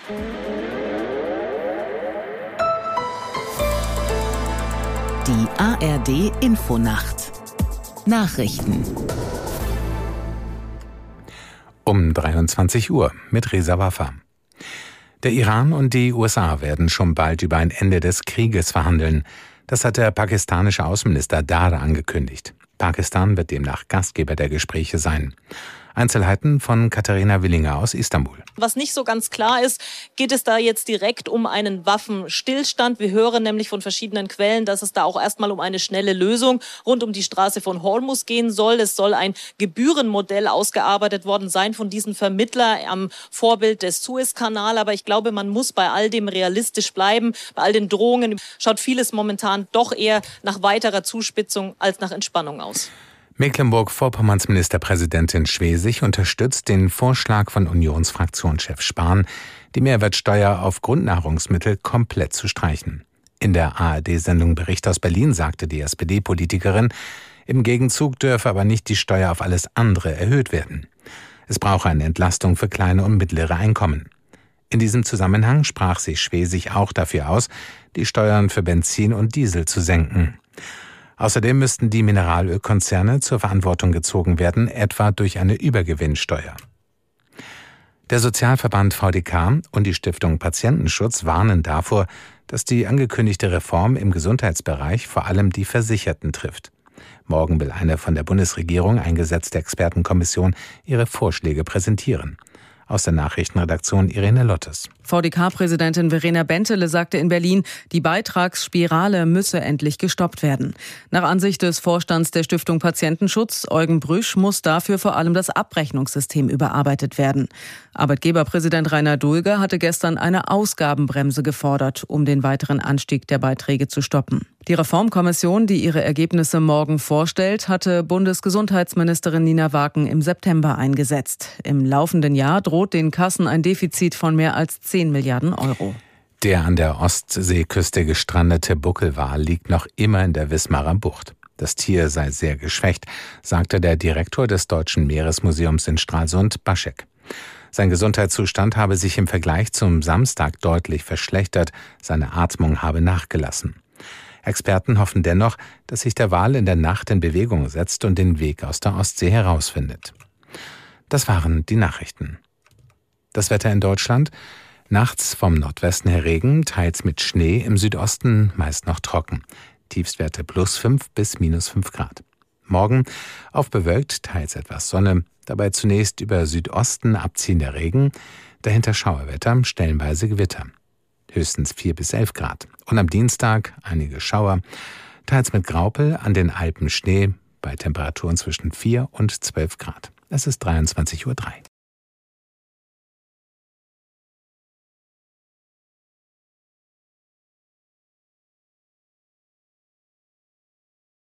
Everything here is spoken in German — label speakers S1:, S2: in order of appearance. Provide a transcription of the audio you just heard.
S1: Die ARD-Infonacht. Nachrichten.
S2: Um 23 Uhr mit Reza Waffa. Der Iran und die USA werden schon bald über ein Ende des Krieges verhandeln. Das hat der pakistanische Außenminister Dar angekündigt. Pakistan wird demnach Gastgeber der Gespräche sein. Einzelheiten von Katharina Willinger aus Istanbul.
S3: Was nicht so ganz klar ist, geht es da jetzt direkt um einen Waffenstillstand. Wir hören nämlich von verschiedenen Quellen, dass es da auch erstmal um eine schnelle Lösung rund um die Straße von Hormuz gehen soll. Es soll ein Gebührenmodell ausgearbeitet worden sein von diesem Vermittler am Vorbild des Suezkanal. Aber ich glaube, man muss bei all dem realistisch bleiben. Bei all den Drohungen schaut vieles momentan doch eher nach weiterer Zuspitzung als nach Entspannung aus.
S2: Mecklenburg-Vorpommerns Ministerpräsidentin Schwesig unterstützt den Vorschlag von Unionsfraktionschef Spahn, die Mehrwertsteuer auf Grundnahrungsmittel komplett zu streichen. In der ARD-Sendung Bericht aus Berlin sagte die SPD-Politikerin, im Gegenzug dürfe aber nicht die Steuer auf alles andere erhöht werden. Es brauche eine Entlastung für kleine und mittlere Einkommen. In diesem Zusammenhang sprach sich Schwesig auch dafür aus, die Steuern für Benzin und Diesel zu senken. Außerdem müssten die Mineralölkonzerne zur Verantwortung gezogen werden, etwa durch eine Übergewinnsteuer. Der Sozialverband VDK und die Stiftung Patientenschutz warnen davor, dass die angekündigte Reform im Gesundheitsbereich vor allem die Versicherten trifft. Morgen will eine von der Bundesregierung eingesetzte Expertenkommission ihre Vorschläge präsentieren. Aus der Nachrichtenredaktion Irene Lottes.
S4: VDK-Präsidentin Verena Bentele sagte in Berlin, die Beitragsspirale müsse endlich gestoppt werden. Nach Ansicht des Vorstands der Stiftung Patientenschutz, Eugen Brüsch, muss dafür vor allem das Abrechnungssystem überarbeitet werden. Arbeitgeberpräsident Rainer Dulger hatte gestern eine Ausgabenbremse gefordert, um den weiteren Anstieg der Beiträge zu stoppen. Die Reformkommission, die ihre Ergebnisse morgen vorstellt, hatte Bundesgesundheitsministerin Nina Waken im September eingesetzt. Im laufenden Jahr droht den Kassen ein Defizit von mehr als 10 Milliarden Euro.
S2: Der an der Ostseeküste gestrandete Buckelwal liegt noch immer in der Wismarer Bucht. Das Tier sei sehr geschwächt, sagte der Direktor des Deutschen Meeresmuseums in Stralsund, Baschek. Sein Gesundheitszustand habe sich im Vergleich zum Samstag deutlich verschlechtert, seine Atmung habe nachgelassen. Experten hoffen dennoch, dass sich der Wal in der Nacht in Bewegung setzt und den Weg aus der Ostsee herausfindet. Das waren die Nachrichten. Das Wetter in Deutschland: nachts vom Nordwesten her Regen, teils mit Schnee, im Südosten meist noch trocken. Tiefstwerte +5 bis -5 Grad. Morgen auf bewölkt, teils etwas Sonne, dabei zunächst über Südosten abziehender Regen, dahinter Schauerwetter, stellenweise Gewitter. Höchstens 4 bis 11 Grad. Und am Dienstag einige Schauer, teils mit Graupel, an den Alpen Schnee, bei Temperaturen zwischen 4 und 12 Grad. Es ist 23:03 Uhr.